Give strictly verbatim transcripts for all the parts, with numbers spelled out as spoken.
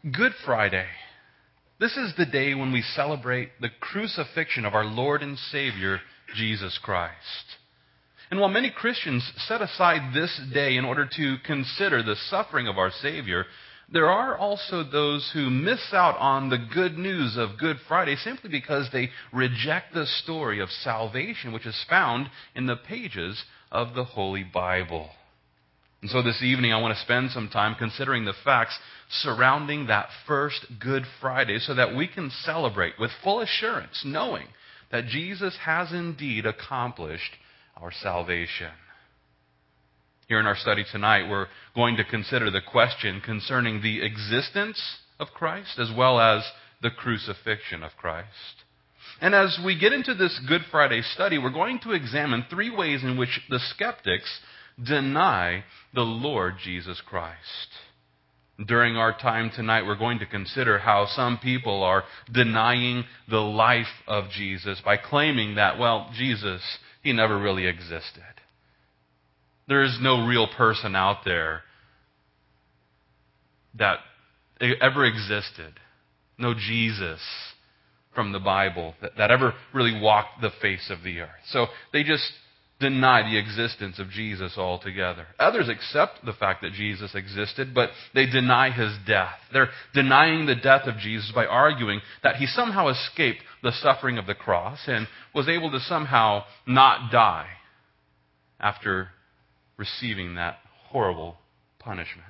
Good Friday. This is the day when we celebrate the crucifixion of our Lord and Savior, Jesus Christ. And while many Christians set aside this day in order to consider the suffering of our Savior, there are also those who miss out on the good news of Good Friday simply because they reject the story of salvation which is found in the pages of the Holy Bible. And so this evening I want to spend some time considering the facts surrounding that first Good Friday so that we can celebrate with full assurance, knowing that Jesus has indeed accomplished our salvation. Here in our study tonight, we're going to consider the question concerning the existence of Christ as well as the crucifixion of Christ. And as we get into this Good Friday study, we're going to examine three ways in which the skeptics deny the Lord Jesus Christ. During our time tonight, we're going to consider how some people are denying the life of Jesus by claiming that, well, Jesus, he never really existed. There is no real person out there that ever existed. No Jesus from the Bible that, that ever really walked the face of the earth. So they just deny the existence of Jesus altogether. Others accept the fact that Jesus existed, but they deny his death. They're denying the death of Jesus by arguing that he somehow escaped the suffering of the cross and was able to somehow not die after receiving that horrible punishment.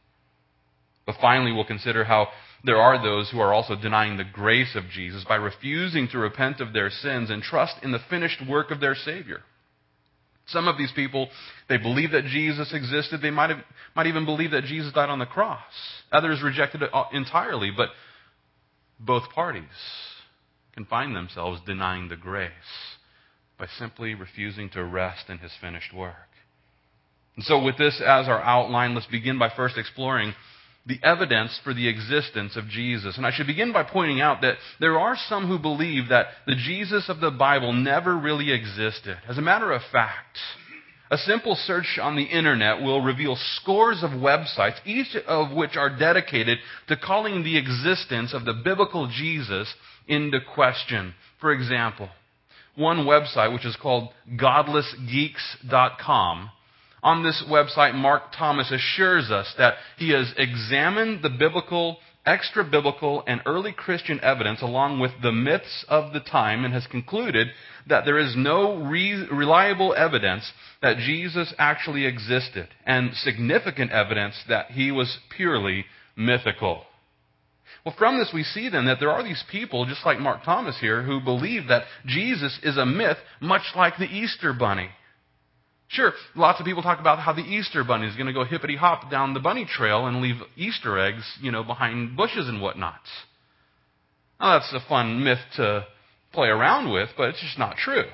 But finally, we'll consider how there are those who are also denying the grace of Jesus by refusing to repent of their sins and trust in the finished work of their Savior. Some of these people, they believe that Jesus existed. They might have, might even believe that Jesus died on the cross. Others rejected it entirely, but both parties can find themselves denying the grace by simply refusing to rest in his finished work. And so with this as our outline, let's begin by first exploring the evidence for the existence of Jesus. And I should begin by pointing out that there are some who believe that the Jesus of the Bible never really existed. As a matter of fact, a simple search on the internet will reveal scores of websites, each of which are dedicated to calling the existence of the biblical Jesus into question. For example, one website, which is called godless geeks dot com, on this website, Mark Thomas assures us that he has examined the biblical, extra-biblical, and early Christian evidence along with the myths of the time and has concluded that there is no re- reliable evidence that Jesus actually existed and significant evidence that he was purely mythical. Well, from this we see then that there are these people, just like Mark Thomas here, who believe that Jesus is a myth much like the Easter Bunny. Sure, lots of people talk about how the Easter Bunny is going to go hippity-hop down the bunny trail and leave Easter eggs, you know, behind bushes and whatnot. Now, that's a fun myth to play around with, but it's just not true.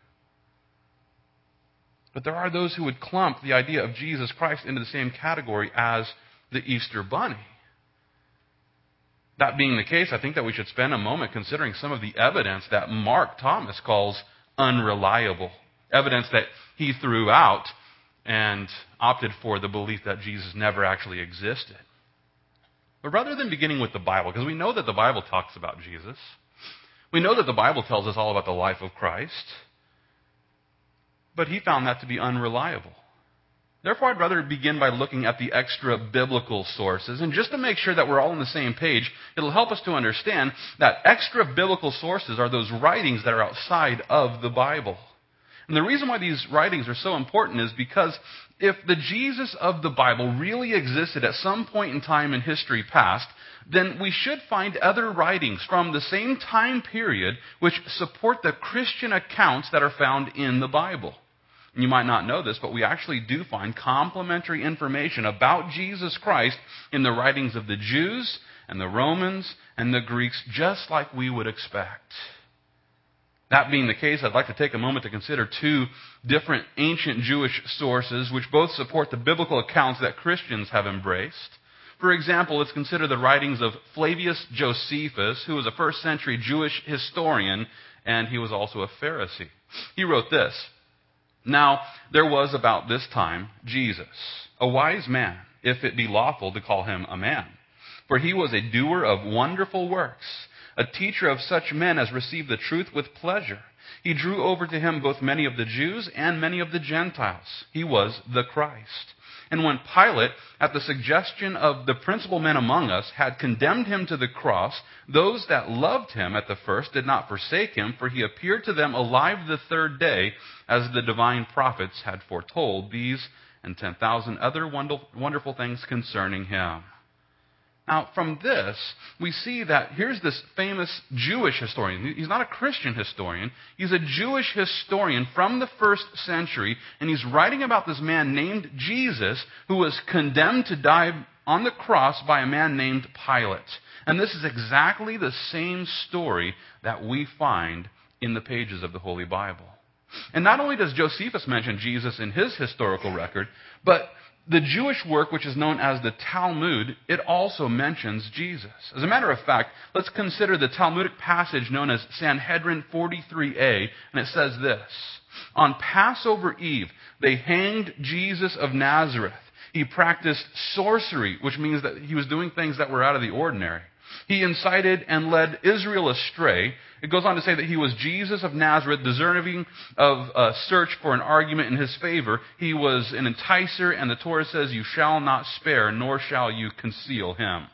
But there are those who would clump the idea of Jesus Christ into the same category as the Easter Bunny. That being the case, I think that we should spend a moment considering some of the evidence that Mark Thomas calls unreliable. Evidence that he threw out and opted for the belief that Jesus never actually existed. But rather than beginning with the Bible, because we know that the Bible talks about Jesus, we know that the Bible tells us all about the life of Christ, but he found that to be unreliable. Therefore, I'd rather begin by looking at the extra biblical sources. And just to make sure that we're all on the same page, it'll help us to understand that extra biblical sources are those writings that are outside of the Bible. And the reason why these writings are so important is because if the Jesus of the Bible really existed at some point in time in history past, then we should find other writings from the same time period which support the Christian accounts that are found in the Bible. And you might not know this, but we actually do find complementary information about Jesus Christ in the writings of the Jews and the Romans and the Greeks, just like we would expect. That being the case, I'd like to take a moment to consider two different ancient Jewish sources which both support the biblical accounts that Christians have embraced. For example, let's consider the writings of Flavius Josephus, who was a first century Jewish historian, and he was also a Pharisee. He wrote this: "Now there was about this time Jesus, a wise man, if it be lawful to call him a man. For he was a doer of wonderful works, a teacher of such men as receive the truth with pleasure. He drew over to him both many of the Jews and many of the Gentiles. He was the Christ. And when Pilate, at the suggestion of the principal men among us, had condemned him to the cross, those that loved him at the first did not forsake him, for he appeared to them alive the third day, as the divine prophets had foretold these and ten thousand other wonderful things concerning him. Now, from this, we see that here's this famous Jewish historian. He's not a Christian historian. He's a Jewish historian from the first century, and he's writing about this man named Jesus who was condemned to die on the cross by a man named Pilate. And this is exactly the same story that we find in the pages of the Holy Bible. And not only does Josephus mention Jesus in his historical record, but the Jewish work, which is known as the Talmud, it also mentions Jesus. As a matter of fact, let's consider the Talmudic passage known as Sanhedrin forty-three A, and it says this: On Passover Eve, they hanged Jesus of Nazareth. He practiced sorcery, which means that he was doing things that were out of the ordinary. He incited and led Israel astray. It goes on to say that he was Jesus of Nazareth, deserving of a search for an argument in his favor. He was an enticer, and the Torah says, you shall not spare, nor shall you conceal him.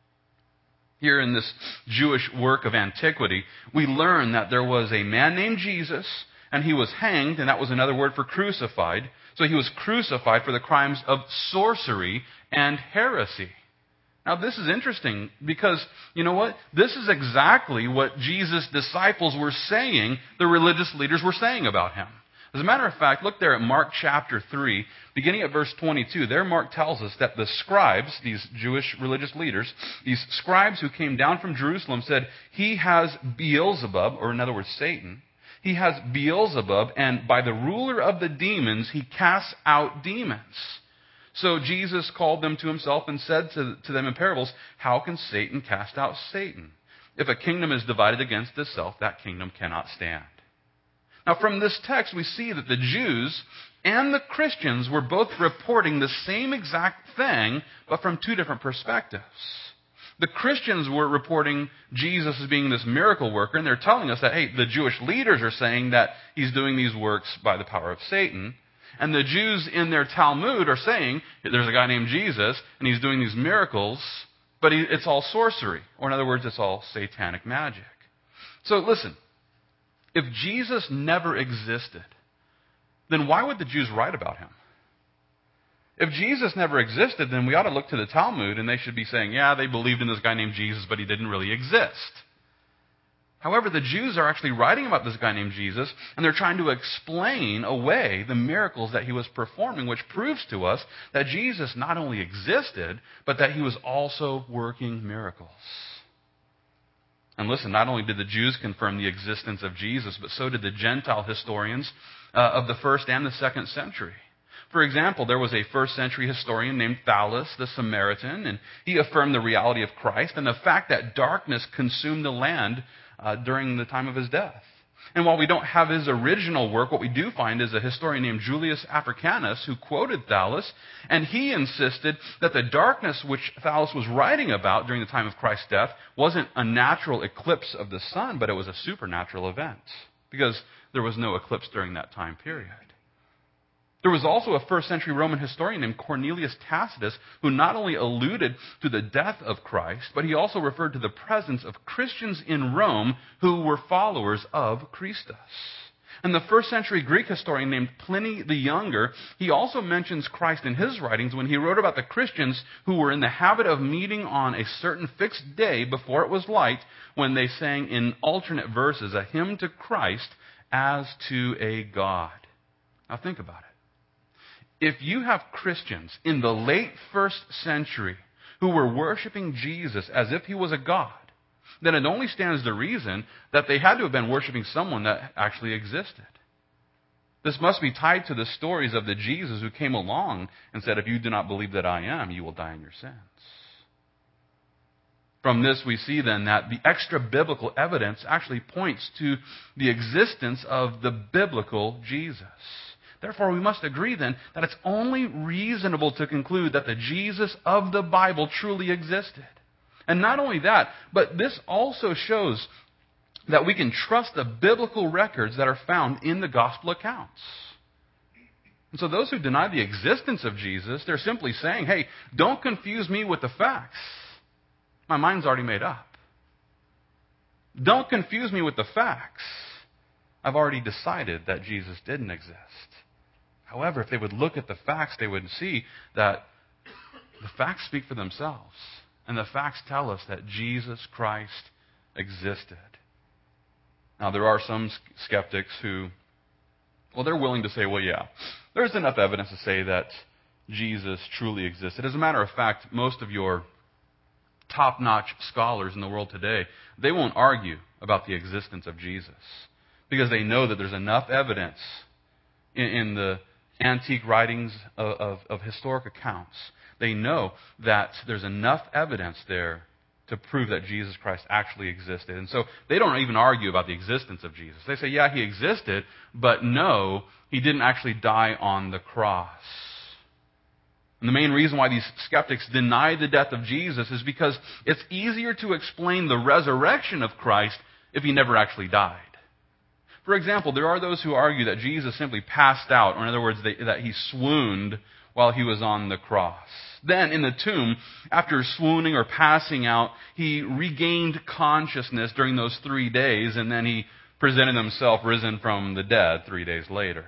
Here in this Jewish work of antiquity, we learn that there was a man named Jesus, and he was hanged, and that was another word for crucified. So he was crucified for the crimes of sorcery and heresy. Now, this is interesting because, you know what? This is exactly what Jesus' disciples were saying, the religious leaders were saying about him. As a matter of fact, look there at Mark chapter three, beginning at verse twenty-two. There Mark tells us that the scribes, these Jewish religious leaders, these scribes who came down from Jerusalem said, he has Beelzebub, or in other words, Satan. He has Beelzebub, and by the ruler of the demons, he casts out demons. So Jesus called them to himself and said to, to them in parables, how can Satan cast out Satan? If a kingdom is divided against itself, that kingdom cannot stand. Now, from this text, we see that the Jews and the Christians were both reporting the same exact thing, but from two different perspectives. The Christians were reporting Jesus as being this miracle worker, and they're telling us that, hey, the Jewish leaders are saying that he's doing these works by the power of Satan. And the Jews in their Talmud are saying, there's a guy named Jesus, and he's doing these miracles, but he, it's all sorcery. Or in other words, it's all satanic magic. So listen, if Jesus never existed, then why would the Jews write about him? If Jesus never existed, then we ought to look to the Talmud, and they should be saying, yeah, they believed in this guy named Jesus, but he didn't really exist. However, the Jews are actually writing about this guy named Jesus, and they're trying to explain away the miracles that he was performing, which proves to us that Jesus not only existed, but that he was also working miracles. And listen, not only did the Jews confirm the existence of Jesus, but so did the Gentile historians uh, of the first and the second century. For example, there was a first century historian named Thallus the Samaritan, and he affirmed the reality of Christ and the fact that darkness consumed the land Uh, during the time of his death. And while we don't have his original work, what we do find is a historian named Julius Africanus who quoted Thallus, and he insisted that the darkness which Thallus was writing about during the time of Christ's death wasn't a natural eclipse of the sun, but it was a supernatural event, because there was no eclipse during that time period. There was also a first century Roman historian named Cornelius Tacitus who not only alluded to the death of Christ, but he also referred to the presence of Christians in Rome who were followers of Christus. And the first century Greek historian named Pliny the Younger, he also mentions Christ in his writings when he wrote about the Christians who were in the habit of meeting on a certain fixed day before it was light, when they sang in alternate verses a hymn to Christ as to a God. Now think about it. If you have Christians in the late first century who were worshiping Jesus as if he was a God, then it only stands to reason that they had to have been worshiping someone that actually existed. This must be tied to the stories of the Jesus who came along and said, if you do not believe that I am, you will die in your sins. From this, we see then that the extra biblical evidence actually points to the existence of the biblical Jesus. Therefore, we must agree then that it's only reasonable to conclude that the Jesus of the Bible truly existed. And not only that, but this also shows that we can trust the biblical records that are found in the gospel accounts. And so those who deny the existence of Jesus, they're simply saying, hey, don't confuse me with the facts. My mind's already made up. Don't confuse me with the facts. I've already decided that Jesus didn't exist. However, if they would look at the facts, they would see that the facts speak for themselves. And the facts tell us that Jesus Christ existed. Now, there are some skeptics who, well, they're willing to say, well, yeah, there's enough evidence to say that Jesus truly existed. As a matter of fact, most of your top-notch scholars in the world today, they won't argue about the existence of Jesus because they know that there's enough evidence in, in the antique writings of, of, of historic accounts. They know that there's enough evidence there to prove that Jesus Christ actually existed. And so they don't even argue about the existence of Jesus. They say, yeah, he existed, but no, he didn't actually die on the cross. And the main reason why these skeptics deny the death of Jesus is because it's easier to explain the resurrection of Christ if he never actually died. For example, there are those who argue that Jesus simply passed out, or in other words, that he swooned while he was on the cross. Then, in the tomb, after swooning or passing out, he regained consciousness during those three days, and then he presented himself risen from the dead three days later.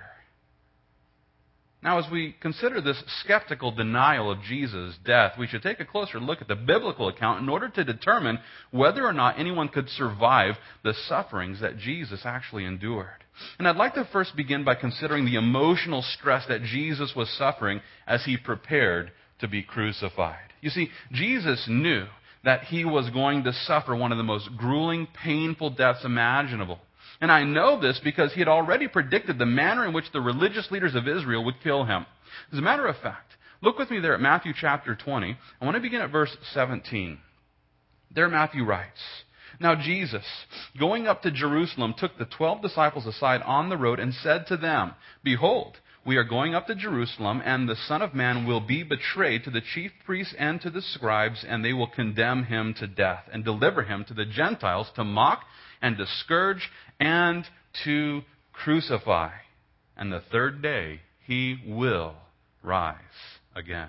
Now, as we consider this skeptical denial of Jesus' death, we should take a closer look at the biblical account in order to determine whether or not anyone could survive the sufferings that Jesus actually endured. And I'd like to first begin by considering the emotional stress that Jesus was suffering as he prepared to be crucified. You see, Jesus knew that he was going to suffer one of the most grueling, painful deaths imaginable. And I know this because he had already predicted the manner in which the religious leaders of Israel would kill him. As a matter of fact, look with me there at Matthew chapter twenty. I want to begin at verse seventeen. There Matthew writes, "Now Jesus, going up to Jerusalem, took the twelve disciples aside on the road and said to them, 'Behold, we are going up to Jerusalem, and the Son of Man will be betrayed to the chief priests and to the scribes, and they will condemn him to death and deliver him to the Gentiles to mock and to scourge and to crucify. And the third day he will rise again.'"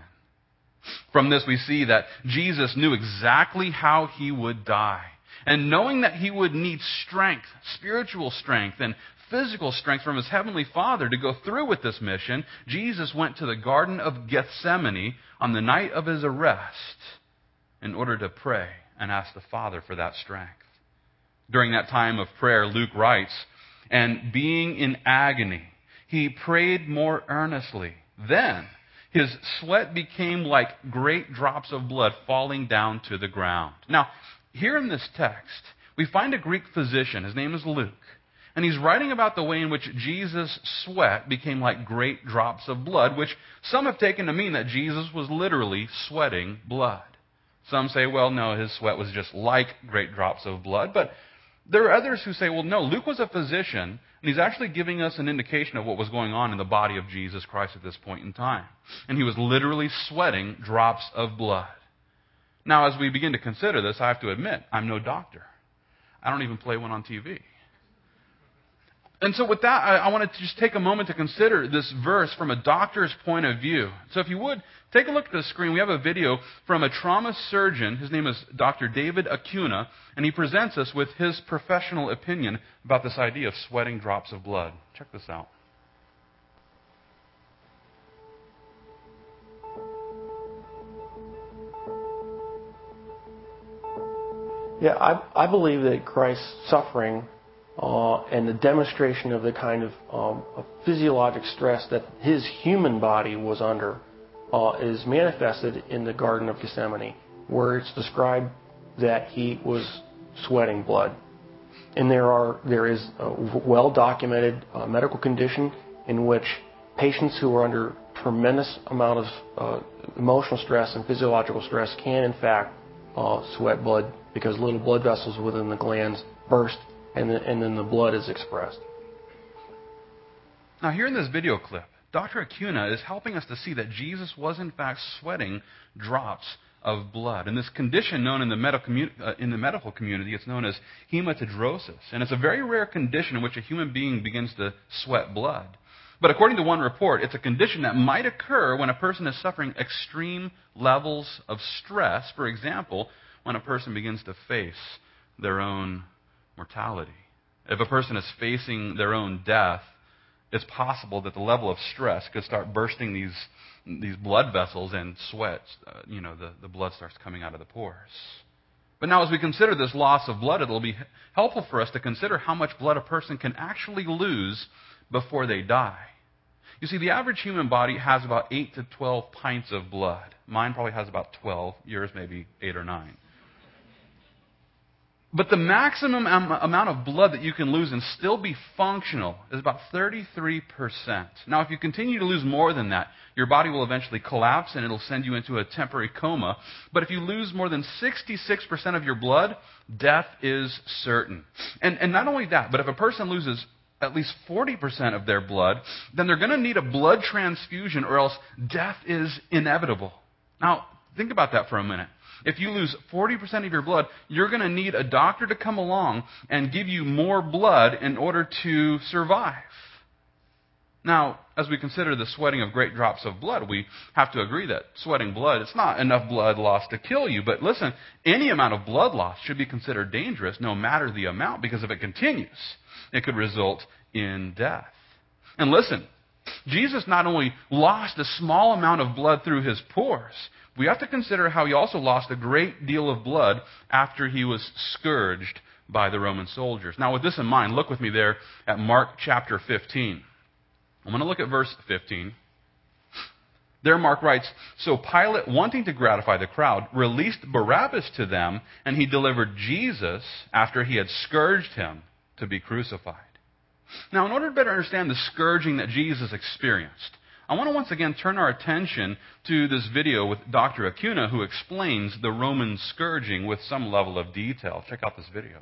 From this we see that Jesus knew exactly how he would die. And knowing that he would need strength, spiritual strength, and physical strength from his heavenly Father to go through with this mission, Jesus went to the Garden of Gethsemane on the night of his arrest in order to pray and ask the Father for that strength. During that time of prayer, Luke writes, "And being in agony, he prayed more earnestly. Then his sweat became like great drops of blood falling down to the ground." Now, here in this text, we find a Greek physician. His name is Luke. And he's writing about the way in which Jesus' sweat became like great drops of blood, which some have taken to mean that Jesus was literally sweating blood. Some say, well, no, his sweat was just like great drops of blood. But there are others who say, well, no, Luke was a physician, and he's actually giving us an indication of what was going on in the body of Jesus Christ at this point in time. And he was literally sweating drops of blood. Now, as we begin to consider this, I have to admit, I'm no doctor. I don't even play one on T V. And so with that, I, I want to just take a moment to consider this verse from a doctor's point of view. So if you would, take a look at the screen. We have a video from a trauma surgeon. His name is Doctor David Acuna, and he presents us with his professional opinion about this idea of sweating drops of blood. Check this out. Yeah, I, I believe that Christ's suffering uh, and the demonstration of the kind of, um, of physiologic stress that his human body was under uh, is manifested in the Garden of Gethsemane, where it's described that he was sweating blood. And there are there is a well-documented uh, medical condition in which patients who are under tremendous amount of uh, emotional stress and physiological stress can, in fact, uh, sweat blood, because little blood vessels within the glands burst, and, the, and then the blood is expressed. Now, here in this video clip, Doctor Acuna is helping us to see that Jesus was, in fact, sweating drops of blood. And this condition known in the, medical commu- uh, in the medical community, it's known as hematidrosis. And it's a very rare condition in which a human being begins to sweat blood. But according to one report, it's a condition that might occur when a person is suffering extreme levels of stress. For example, when a person begins to face their own mortality. If a person is facing their own death, it's possible that the level of stress could start bursting these these blood vessels and sweat. Uh, you know, the, the blood starts coming out of the pores. But now as we consider this loss of blood, it'll be helpful for us to consider how much blood a person can actually lose before they die. You see, the average human body has about eight to twelve pints of blood. Mine probably has about twelve. Yours maybe eight or nine. But the maximum am- amount of blood that you can lose and still be functional is about thirty-three percent. Now, if you continue to lose more than that, your body will eventually collapse and it'll send you into a temporary coma. But if you lose more than sixty-six percent of your blood, death is certain. And, and not only that, but if a person loses at least forty percent of their blood, then they're going to need a blood transfusion or else death is inevitable. Now, think about that for a minute. If you lose forty percent of your blood, you're going to need a doctor to come along and give you more blood in order to survive. Now, as we consider the sweating of great drops of blood, we have to agree that sweating blood, it's not enough blood loss to kill you. But listen, any amount of blood loss should be considered dangerous no matter the amount, because if it continues, it could result in death. And listen, Jesus not only lost a small amount of blood through his pores, we have to consider how he also lost a great deal of blood after he was scourged by the Roman soldiers. Now, with this in mind, look with me there at Mark chapter fifteen. I'm going to look at verse fifteen. There Mark writes, "So Pilate, wanting to gratify the crowd, released Barabbas to them, and he delivered Jesus, after he had scourged him, to be crucified." Now, in order to better understand the scourging that Jesus experienced, I want to once again turn our attention to this video with Doctor Acuna, who explains the Roman scourging with some level of detail. Check out this video.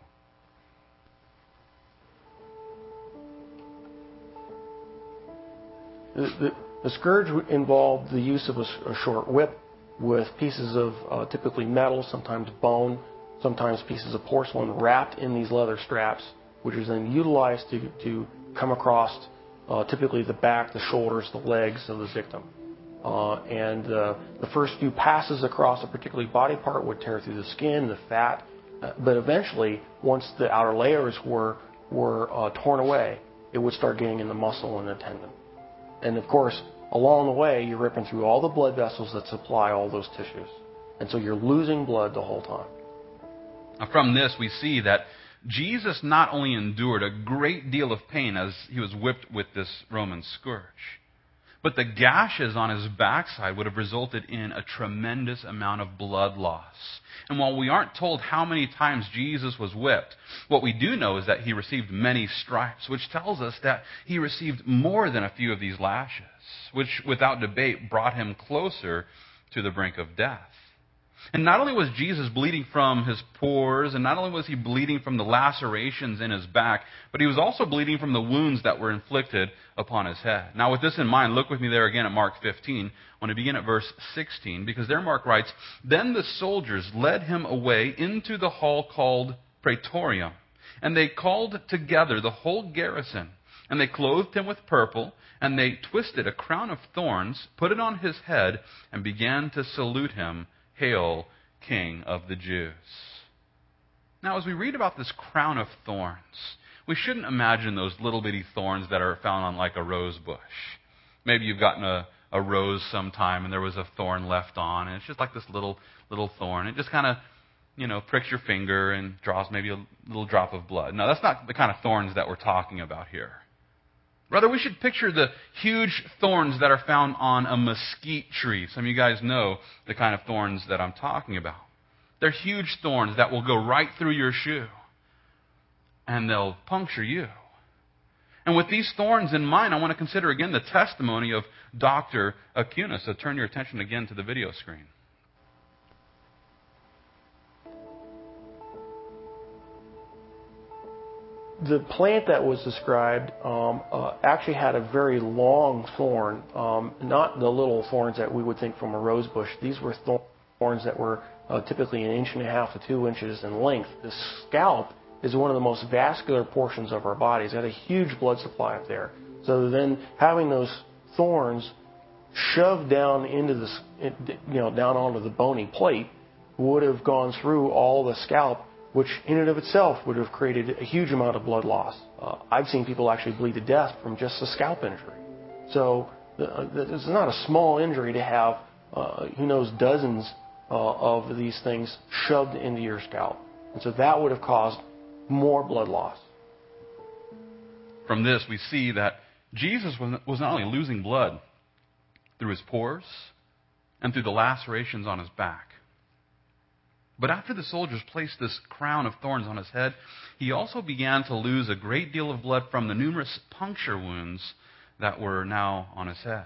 The, the, the scourge involved the use of a, a short whip with pieces of uh, typically metal, sometimes bone, sometimes pieces of porcelain wrapped in these leather straps, which is then utilized to, to come across uh, typically the back, the shoulders, the legs of the victim. Uh, and uh, the first few passes across a particular body part would tear through the skin, the fat, uh, but eventually, once the outer layers were, were uh, torn away, it would start getting in the muscle and the tendon. And of course, along the way, you're ripping through all the blood vessels that supply all those tissues. And so you're losing blood the whole time. Now, from this, we see that Jesus not only endured a great deal of pain as he was whipped with this Roman scourge, but the gashes on his backside would have resulted in a tremendous amount of blood loss. And while we aren't told how many times Jesus was whipped, what we do know is that he received many stripes, which tells us that he received more than a few of these lashes, which without debate brought him closer to the brink of death. And not only was Jesus bleeding from his pores, and not only was he bleeding from the lacerations in his back, but he was also bleeding from the wounds that were inflicted upon his head. Now, with this in mind, look with me there again at Mark fifteen. I want to begin at verse sixteen, because there Mark writes, "Then the soldiers led him away into the hall called Praetorium, and they called together the whole garrison, and they clothed him with purple, and they twisted a crown of thorns, put it on his head, and began to salute him, 'Hail, King of the Jews.'" Now, as we read about this crown of thorns, we shouldn't imagine those little bitty thorns that are found on like a rose bush. Maybe you've gotten a, a rose sometime and there was a thorn left on, and it's just like this little little thorn. It just kind of, you know, pricks your finger and draws maybe a little drop of blood. No, that's not the kind of thorns that we're talking about here. Rather, we should picture the huge thorns that are found on a mesquite tree. Some of you guys know the kind of thorns that I'm talking about. They're huge thorns that will go right through your shoe, and they'll puncture you. And with these thorns in mind, I want to consider again the testimony of Doctor Acuna. So turn your attention again to the video screen. The plant that was described um, uh, actually had a very long thorn, um, not the little thorns that we would think from a rose bush. These were thorns thorns that were uh, typically an inch and a half to two inches in length. The scalp is one of the most vascular portions of our body. It's got a huge blood supply up there. So then having those thorns shoved down into the, you know, down onto the bony plate would have gone through all the scalp, which in and of itself would have created a huge amount of blood loss. Uh, I've seen people actually bleed to death from just a scalp injury. So uh, it's not a small injury to have, uh, who knows, dozens uh, of these things shoved into your scalp. And so that would have caused more blood loss. From this, we see that Jesus was not only losing blood through his pores and through the lacerations on his back, but after the soldiers placed this crown of thorns on his head, he also began to lose a great deal of blood from the numerous puncture wounds that were now on his head.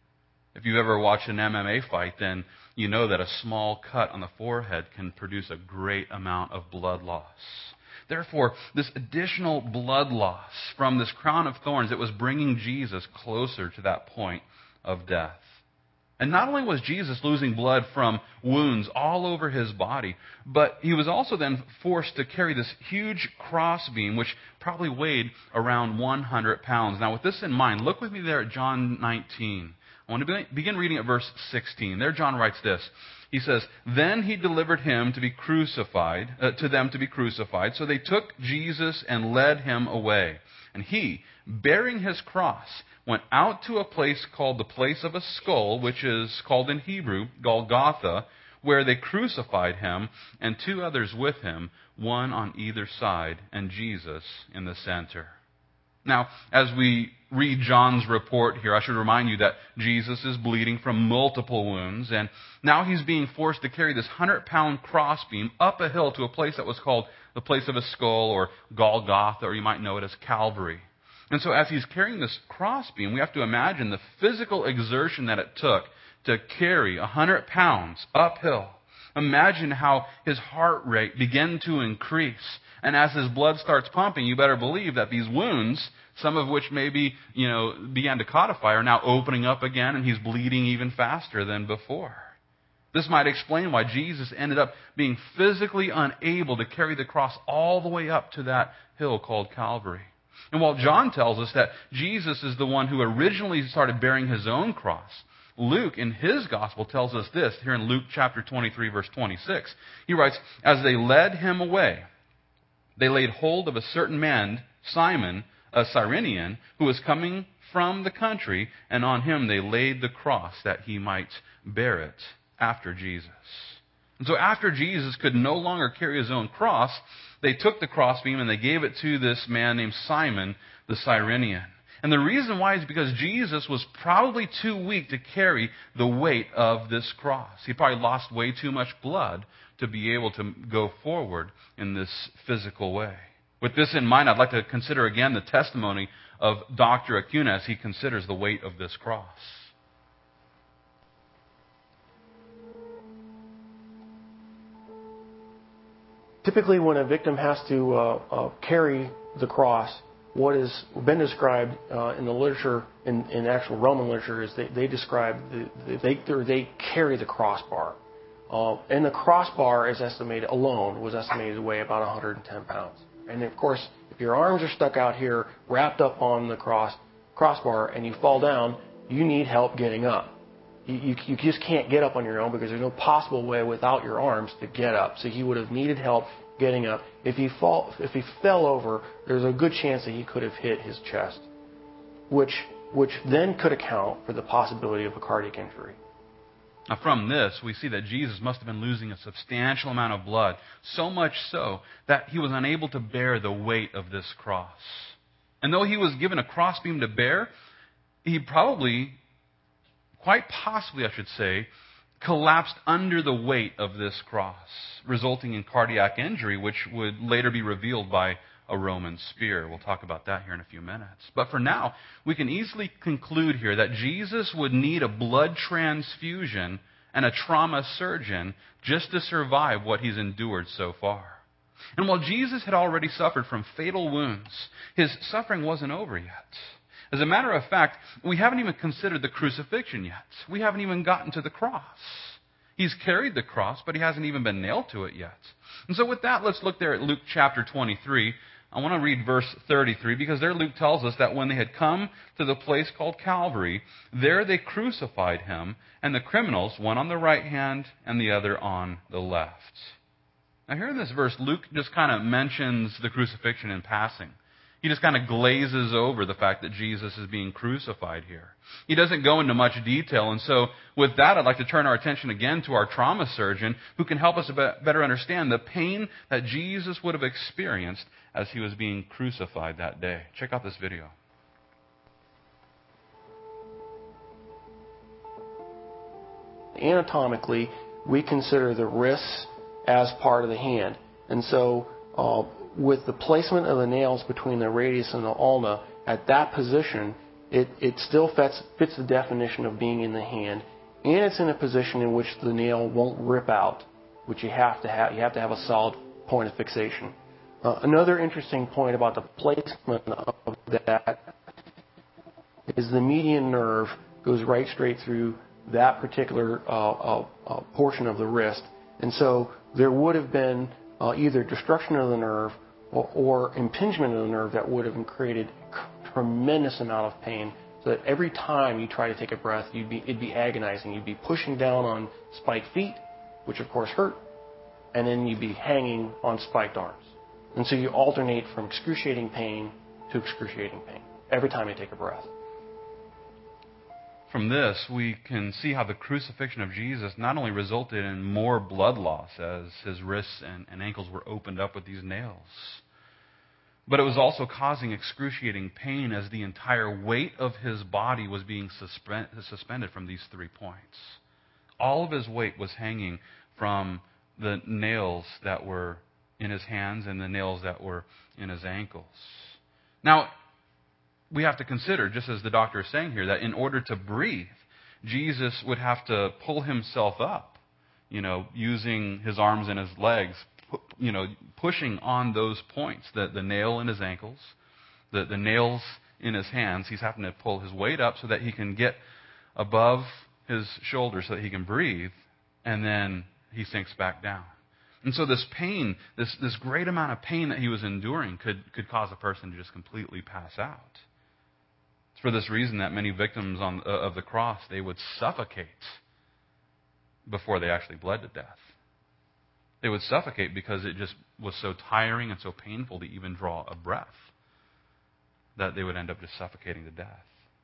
If you've ever watched an M M A fight, then you know that a small cut on the forehead can produce a great amount of blood loss. Therefore, this additional blood loss from this crown of thorns, it was bringing Jesus closer to that point of death. And not only was Jesus losing blood from wounds all over his body, but he was also then forced to carry this huge crossbeam, which probably weighed around one hundred pounds. Now, with this in mind, look with me there at John nineteen. I want to begin reading at verse sixteen. There John writes this. He says, "Then he delivered him to be crucified, uh, to them to be crucified. So they took Jesus and led him away. And he, bearing his cross, went out to a place called the place of a skull, which is called in Hebrew Golgotha, where they crucified him, and two others with him, one on either side, and Jesus in the center." Now, as we read John's report here, I should remind you that Jesus is bleeding from multiple wounds, and now he's being forced to carry this hundred-pound crossbeam up a hill to a place that was called the place of a skull, or Golgotha, or you might know it as Calvary. And so as he's carrying this crossbeam, we have to imagine the physical exertion that it took to carry a hundred pounds uphill. Imagine how his heart rate began to increase. And as his blood starts pumping, you better believe that these wounds, some of which maybe, you know, began to codify, are now opening up again, and he's bleeding even faster than before. This might explain why Jesus ended up being physically unable to carry the cross all the way up to that hill called Calvary. And while John tells us that Jesus is the one who originally started bearing his own cross, Luke, in his gospel, tells us this, here in Luke chapter twenty-three, verse twenty-six. He writes, "As they led him away, they laid hold of a certain man, Simon, a Cyrenian, who was coming from the country, and on him they laid the cross that he might bear it after Jesus." And so after Jesus could no longer carry his own cross, they took the crossbeam and they gave it to this man named Simon, the Cyrenian. And the reason why is because Jesus was probably too weak to carry the weight of this cross. He probably lost way too much blood to be able to go forward in this physical way. With this in mind, I'd like to consider again the testimony of Doctor Acuna as he considers the weight of this cross. Typically, when a victim has to uh, uh, carry the cross, what has been described uh, in the literature, in, in actual Roman literature, is they, they describe, the, they, they carry the crossbar. Uh, and the crossbar is estimated, alone, was estimated to weigh about one hundred ten pounds. And of course, if your arms are stuck out here, wrapped up on the cross crossbar, and you fall down, you need help getting up. You, you, you just can't get up on your own because there's no possible way without your arms to get up. So he would have needed help getting up. If he fall, if he fell over, there's a good chance that he could have hit his chest, which which then could account for the possibility of a cardiac injury. Now, from this, we see that Jesus must have been losing a substantial amount of blood, so much so that he was unable to bear the weight of this cross. And though he was given a crossbeam to bear, he probably, quite possibly, I should say, collapsed under the weight of this cross, resulting in cardiac injury, which would later be revealed by a Roman spear. We'll talk about that here in a few minutes. But for now, we can easily conclude here that Jesus would need a blood transfusion and a trauma surgeon just to survive what he's endured so far. And while Jesus had already suffered from fatal wounds, his suffering wasn't over yet. As a matter of fact, we haven't even considered the crucifixion yet. We haven't even gotten to the cross. He's carried the cross, but he hasn't even been nailed to it yet. And so with that, let's look there at Luke chapter twenty-three. I want to read verse thirty-three, because there Luke tells us that when they had come to the place called Calvary, there they crucified him, and the criminals, one on the right hand and the other on the left. Now here in this verse, Luke just kind of mentions the crucifixion in passing. He just kind of glazes over the fact that Jesus is being crucified here. He doesn't go into much detail. And so with that, I'd like to turn our attention again to our trauma surgeon, who can help us better understand the pain that Jesus would have experienced as he was being crucified that day. Check out this video. Anatomically, we consider the wrists as part of the hand. And so uh, with the placement of the nails between the radius and the ulna, at that position, it, it still fits, fits the definition of being in the hand, and it's in a position in which the nail won't rip out, which you have to have. You have to have a solid point of fixation. Uh, another interesting point about the placement of that is the median nerve goes right straight through that particular uh, uh, uh, portion of the wrist, and so there would have been uh, either destruction of the nerve or, or impingement of the nerve that would have created a tremendous amount of pain. So that every time you try to take a breath, you'd be, it'd be agonizing. You'd be pushing down on spiked feet, which of course hurt, and then you'd be hanging on spiked arms. And so you alternate from excruciating pain to excruciating pain every time you take a breath. From this, we can see how the crucifixion of Jesus not only resulted in more blood loss as his wrists and, and ankles were opened up with these nails, but it was also causing excruciating pain as the entire weight of his body was being suspend, suspended from these three points. All of his weight was hanging from the nails that were in his hands and the nails that were in his ankles. Now, we have to consider, just as the doctor is saying here, that in order to breathe, Jesus would have to pull himself up, you know, using his arms and his legs, you know, pushing on those points, the, the nail in his ankles, the, the nails in his hands. He's having to pull his weight up so that he can get above his shoulders so that he can breathe, and then he sinks back down. And so this pain, this, this great amount of pain that he was enduring could, could cause a person to just completely pass out. It's for this reason that many victims on, uh, of the cross, they would suffocate before they actually bled to death. They would suffocate because it just was so tiring and so painful to even draw a breath that they would end up just suffocating to death.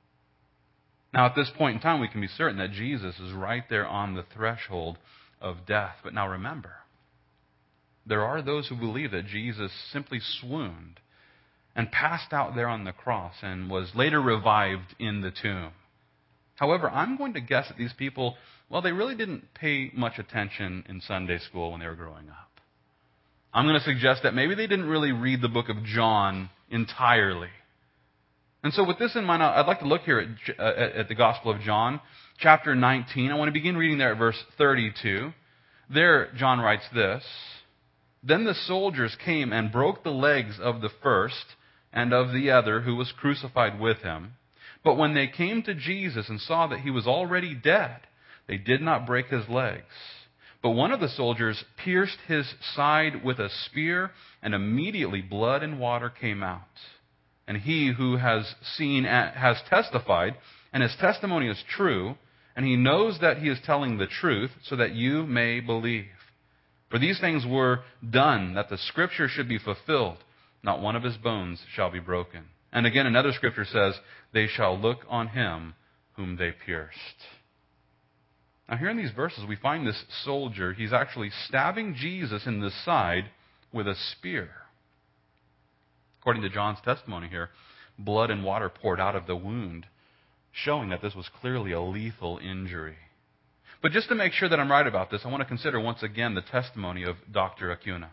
Now, at this point in time, we can be certain that Jesus is right there on the threshold of death. But now remember, there are those who believe that Jesus simply swooned and passed out there on the cross and was later revived in the tomb. However, I'm going to guess that these people, well, they really didn't pay much attention in Sunday school when they were growing up. I'm going to suggest that maybe they didn't really read the book of John entirely. And so with this in mind, I'd like to look here at, uh, at the Gospel of John, chapter nineteen. I want to begin reading there at verse thirty-two. There, John writes this: "Then the soldiers came and broke the legs of the first and of the other who was crucified with him. But when they came to Jesus and saw that he was already dead, they did not break his legs. But one of the soldiers pierced his side with a spear, and immediately blood and water came out. And he who has seen has testified, and his testimony is true, and he knows that he is telling the truth, so that you may believe. For these things were done, that the scripture should be fulfilled. Not one of his bones shall be broken." And again, another scripture says, "They shall look on him whom they pierced." Now here in these verses, we find this soldier, he's actually stabbing Jesus in the side with a spear. According to John's testimony here, blood and water poured out of the wound, showing that this was clearly a lethal injury. But just to make sure that I'm right about this, I want to consider once again the testimony of Doctor Acuna.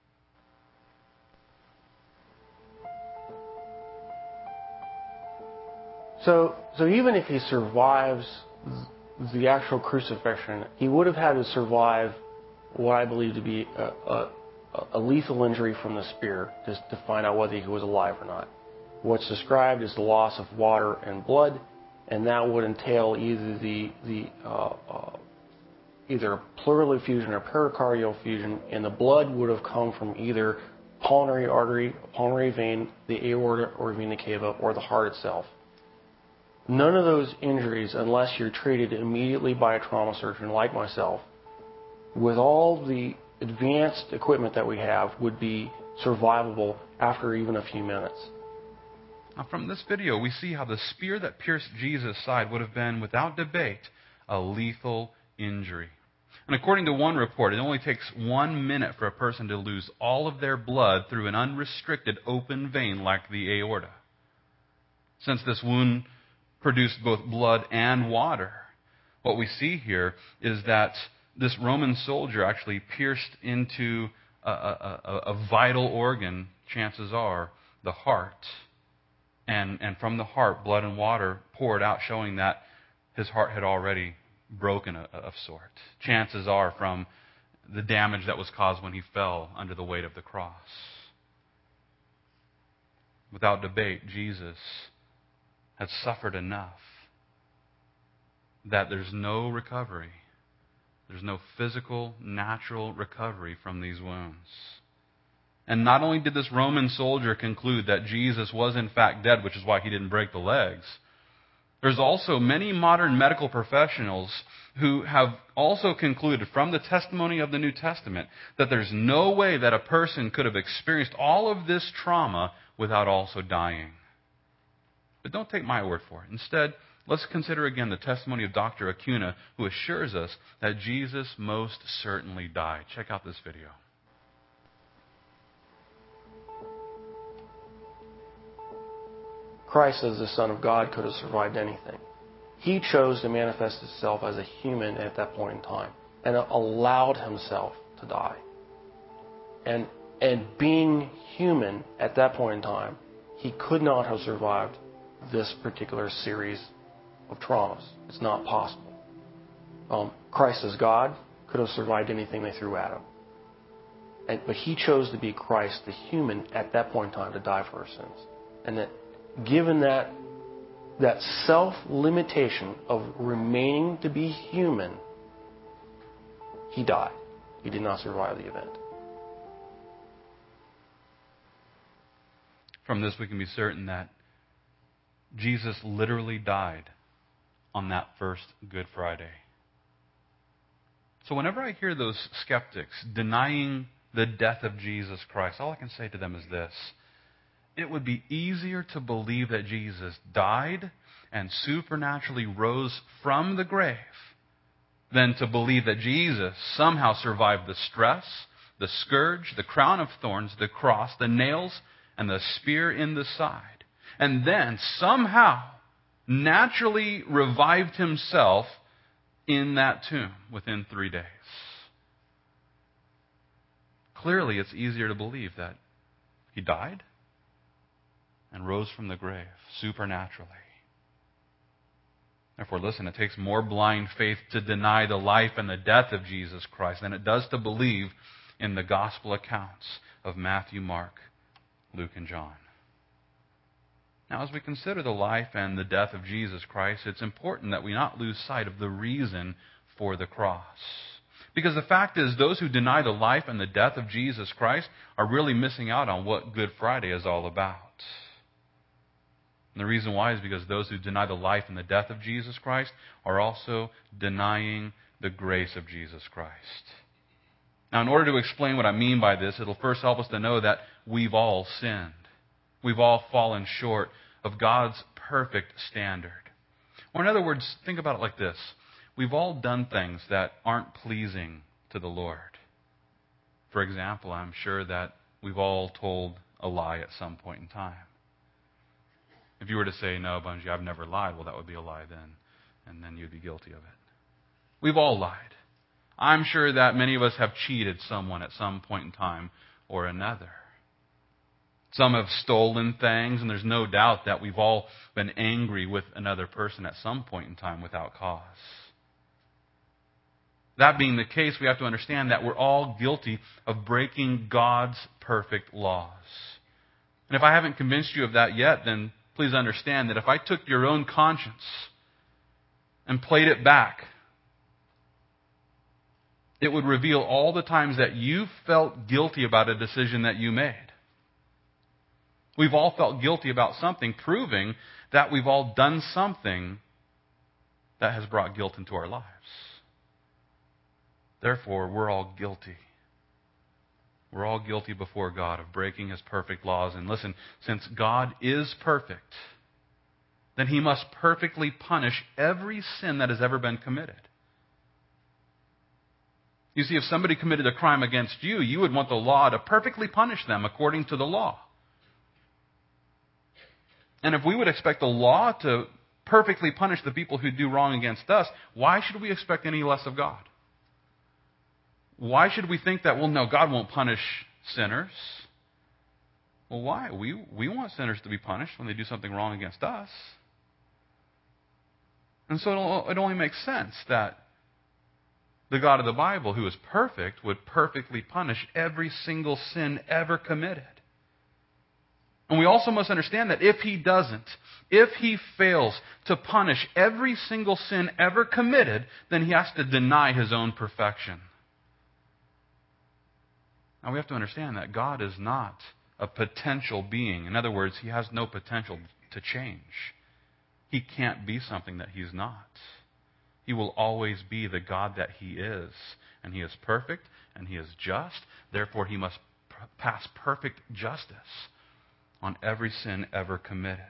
So, so even if he survives the actual crucifixion, he would have had to survive what I believe to be a, a, a lethal injury from the spear, just to find out whether he was alive or not. What's described is the loss of water and blood, and that would entail either the the uh, uh, either a pleural effusion or pericardial effusion, and the blood would have come from either pulmonary artery, pulmonary vein, the aorta or vena cava, or the heart itself. None of those injuries, unless you're treated immediately by a trauma surgeon like myself, with all the advanced equipment that we have, would be survivable after even a few minutes. Now, from this video, we see how the spear that pierced Jesus' side would have been, without debate, a lethal injury. And according to one report, it only takes one minute for a person to lose all of their blood through an unrestricted open vein like the aorta. Since this wound produced both blood and water, what we see here is that this Roman soldier actually pierced into a, a, a, a vital organ, chances are, the heart. And, and from the heart, blood and water poured out, showing that his heart had already broken of, of sort. Chances are from the damage that was caused when he fell under the weight of the cross. Without debate, Jesus had suffered enough that there's no recovery. There's no physical, natural recovery from these wounds. And not only did this Roman soldier conclude that Jesus was in fact dead, which is why he didn't break the legs, there's also many modern medical professionals who have also concluded from the testimony of the New Testament that there's no way that a person could have experienced all of this trauma without also dying. But don't take my word for it. Instead, let's consider again the testimony of Doctor Acuna, who assures us that Jesus most certainly died. Check out this video. Christ, as the Son of God, could have survived anything. He chose to manifest himself as a human at that point in time and allowed himself to die. And, and being human at that point in time, he could not have survived this particular series of traumas. It's not possible. Um, Christ as God could have survived anything they threw at him. And, but he chose to be Christ, the human, at that point in time to die for our sins. And that given that that self-limitation of remaining to be human, he died. He did not survive the event. From this, we can be certain that Jesus literally died on that first Good Friday. So whenever I hear those skeptics denying the death of Jesus Christ, all I can say to them is this: it would be easier to believe that Jesus died and supernaturally rose from the grave than to believe that Jesus somehow survived the stress, the scourge, the crown of thorns, the cross, the nails, and the spear in the side, and then somehow naturally revived himself in that tomb within three days. Clearly, it's easier to believe that he died and rose from the grave supernaturally. Therefore, listen, it takes more blind faith to deny the life and the death of Jesus Christ than it does to believe in the gospel accounts of Matthew, Mark, Luke, and John. Now, as we consider the life and the death of Jesus Christ, it's important that we not lose sight of the reason for the cross. Because the fact is, those who deny the life and the death of Jesus Christ are really missing out on what Good Friday is all about. And the reason why is because those who deny the life and the death of Jesus Christ are also denying the grace of Jesus Christ. Now, in order to explain what I mean by this, it'll first help us to know that we've all sinned. We've all fallen short of God's perfect standard. Or in other words, think about it like this. We've all done things that aren't pleasing to the Lord. For example, I'm sure that we've all told a lie at some point in time. If you were to say, no, Bungie, I've never lied, well, that would be a lie then, and then you'd be guilty of it. We've all lied. I'm sure that many of us have cheated someone at some point in time or another. Some have stolen things, and there's no doubt that we've all been angry with another person at some point in time without cause. That being the case, we have to understand that we're all guilty of breaking God's perfect laws. And if I haven't convinced you of that yet, then please understand that if I took your own conscience and played it back It would reveal all the times that you felt guilty about a decision that you made. We've all felt guilty about something, proving that we've all done something that has brought guilt into our lives. Therefore, we're all guilty. We're all guilty before God of breaking His perfect laws. And listen, since God is perfect, then He must perfectly punish every sin that has ever been committed. You see, if somebody committed a crime against you, you would want the law to perfectly punish them according to the law. And if we would expect the law to perfectly punish the people who do wrong against us, why should we expect any less of God? Why should we think that, well, no, God won't punish sinners? Well, why? We, we want sinners to be punished when they do something wrong against us. And so it only makes sense that the God of the Bible, who is perfect, would perfectly punish every single sin ever committed. And we also must understand that if He doesn't, if He fails to punish every single sin ever committed, then He has to deny His own perfection. Now we have to understand that God is not a potential being. In other words, He has no potential to change. He can't be something that He's not. He will always be the God that He is. And He is perfect and He is just. Therefore, He must pr- pass perfect justice on every sin ever committed.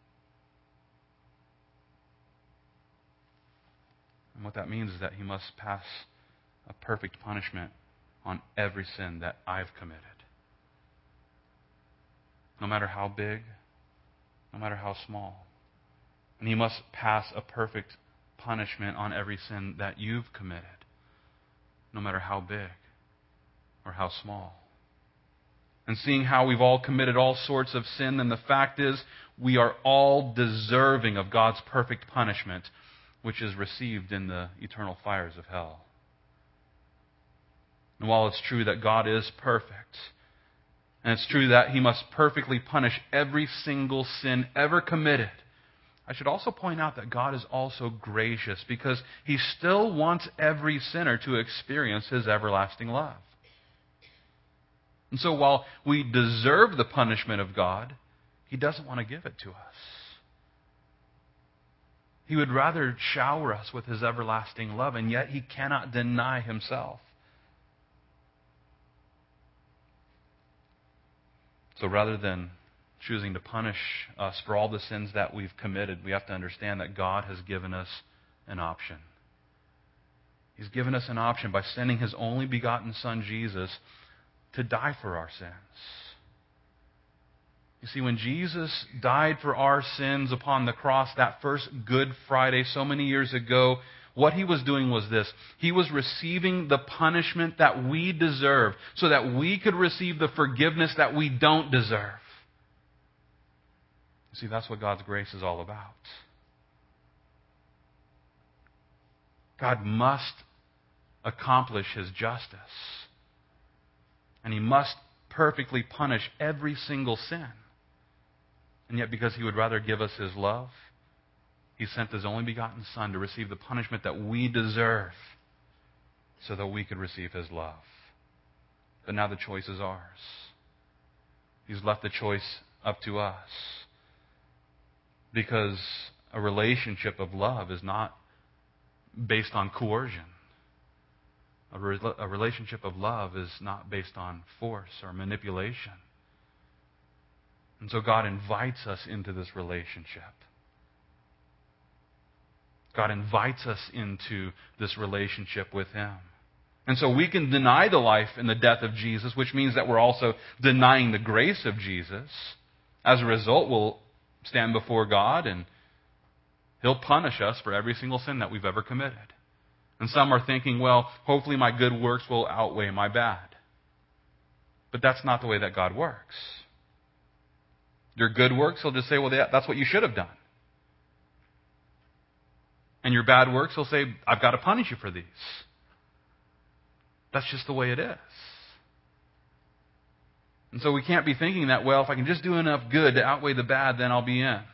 And what that means is that He must pass a perfect punishment on every sin that I've committed. No matter how big, no matter how small. And He must pass a perfect punishment on every sin that you've committed, no matter how big or how small. And seeing how we've all committed all sorts of sin, then the fact is we are all deserving of God's perfect punishment, which is received in the eternal fires of hell. And while it's true that God is perfect, and it's true that He must perfectly punish every single sin ever committed, I should also point out that God is also gracious because He still wants every sinner to experience His everlasting love. And so while we deserve the punishment of God, He doesn't want to give it to us. He would rather shower us with His everlasting love, and yet He cannot deny Himself. So rather than choosing to punish us for all the sins that we've committed, we have to understand that God has given us an option. He's given us an option by sending His only begotten Son, Jesus, to die for our sins. You see, when Jesus died for our sins upon the cross that first Good Friday so many years ago, what He was doing was this. He was receiving the punishment that we deserve so that we could receive the forgiveness that we don't deserve. You see, that's what God's grace is all about. God must accomplish His justice. And He must perfectly punish every single sin. And yet, because He would rather give us His love, He sent His only begotten Son to receive the punishment that we deserve so that we could receive His love. But now the choice is ours. He's left the choice up to us. Because a relationship of love is not based on coercion. A, re- a relationship of love is not based on force or manipulation. And so God invites us into this relationship. God invites us into this relationship with Him. And so we can deny the life and the death of Jesus, which means that we're also denying the grace of Jesus. As a result, we'll stand before God and He'll punish us for every single sin that we've ever committed. And some are thinking, well, hopefully my good works will outweigh my bad. But that's not the way that God works. Your good works, He'll just say, well, that's what you should have done. And your bad works, He'll say, I've got to punish you for these. That's just the way it is. And so we can't be thinking that, well, if I can just do enough good to outweigh the bad, then I'll be in. It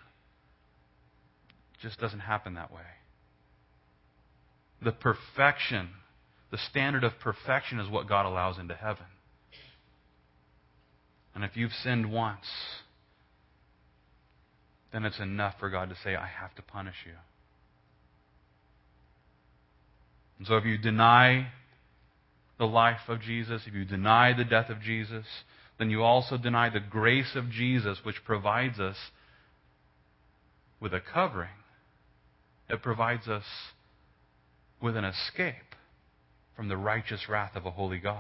just doesn't happen that way. The perfection the standard of perfection is what God allows into heaven. And if you've sinned once, then it's enough for God to say, I have to punish you. And so if you deny the life of Jesus, if you deny the death of Jesus, then you also deny the grace of Jesus, which provides us with a covering. It provides us with an escape from the righteous wrath of a holy God.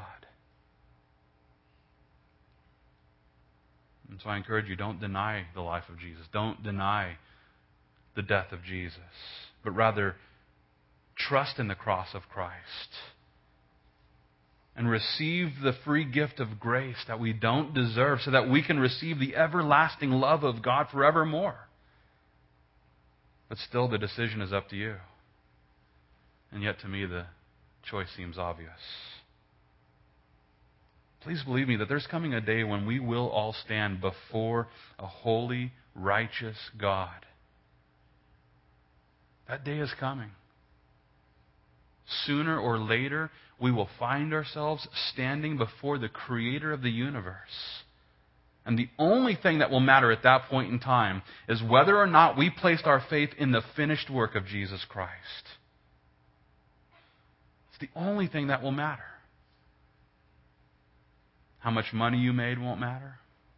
And so I encourage you, don't deny the life of Jesus. Don't deny the death of Jesus. But rather, trust in the cross of Christ. And receive the free gift of grace that we don't deserve so that we can receive the everlasting love of God forevermore. But still, the decision is up to you. And yet, to me, the choice seems obvious. Please believe me that there's coming a day when we will all stand before a holy, righteous God. That day is coming. Sooner or later, we will find ourselves standing before the Creator of the universe. And the only thing that will matter at that point in time is whether or not we placed our faith in the finished work of Jesus Christ. It's the only thing that will matter. How much money you made won't matter.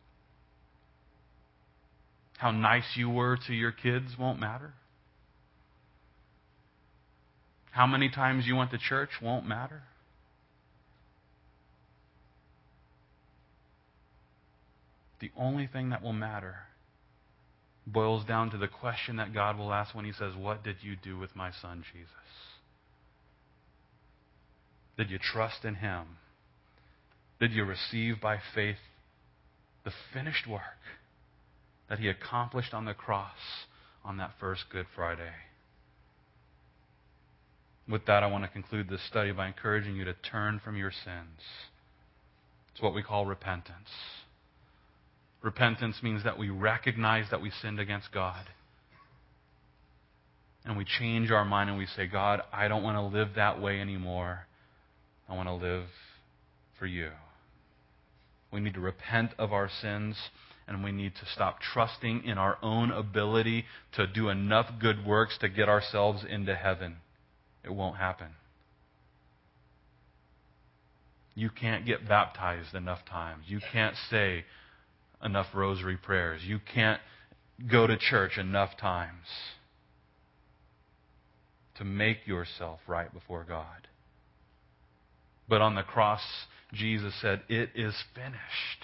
How nice you were to your kids won't matter. How many times you went to church won't matter. The only thing that will matter boils down to the question that God will ask when He says, what did you do with my son Jesus? Did you trust in Him? Did you receive by faith the finished work that He accomplished on the cross on that first Good Friday? With that, I want to conclude this study by encouraging you to turn from your sins. It's what we call repentance. Repentance means that we recognize that we sinned against God. And we change our mind and we say, God, I don't want to live that way anymore. I want to live for you. We need to repent of our sins, and we need to stop trusting in our own ability to do enough good works to get ourselves into heaven. It won't happen. You can't get baptized enough times. You can't say enough rosary prayers. You can't go to church enough times to make yourself right before God. But on the cross, Jesus said, it is finished.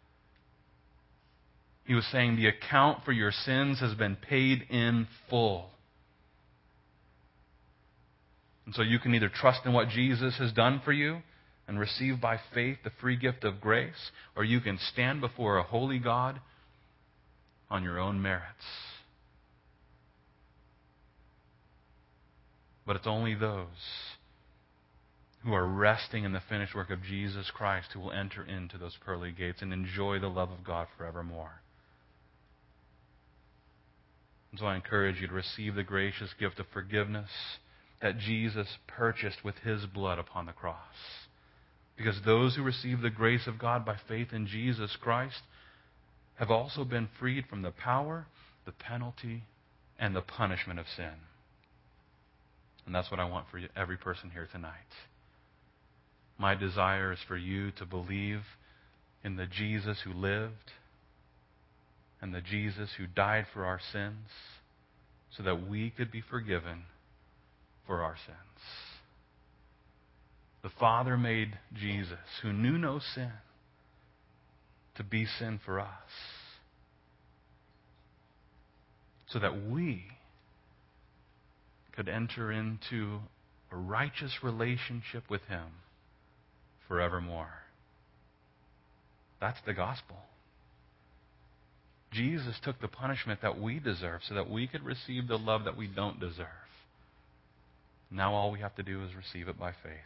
He was saying the account for your sins has been paid in full. And so you can either trust in what Jesus has done for you and receive by faith the free gift of grace, or you can stand before a holy God on your own merits. But it's only those who are resting in the finished work of Jesus Christ who will enter into those pearly gates and enjoy the love of God forevermore. And so I encourage you to receive the gracious gift of forgiveness that Jesus purchased with His blood upon the cross. Because those who receive the grace of God by faith in Jesus Christ have also been freed from the power, the penalty, and the punishment of sin. And that's what I want for you, every person here tonight. My desire is for you to believe in the Jesus who lived and the Jesus who died for our sins so that we could be forgiven for our sins. The Father made Jesus, who knew no sin, to be sin for us so that we could enter into a righteous relationship with Him forevermore. That's the gospel. Jesus took the punishment that we deserve so that we could receive the love that we don't deserve. Now all we have to do is receive it by faith.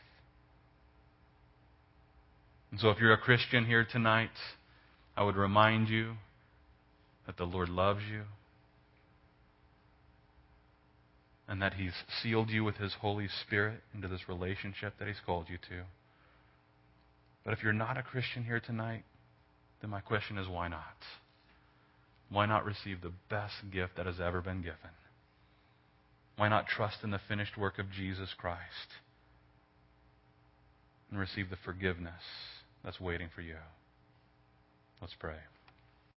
And so if you're a Christian here tonight, I would remind you that the Lord loves you, and that He's sealed you with His Holy Spirit into this relationship that He's called you to. But if you're not a Christian here tonight, then my question is, why not? Why not receive the best gift that has ever been given? Why not trust in the finished work of Jesus Christ and receive the forgiveness that's waiting for you? Let's pray.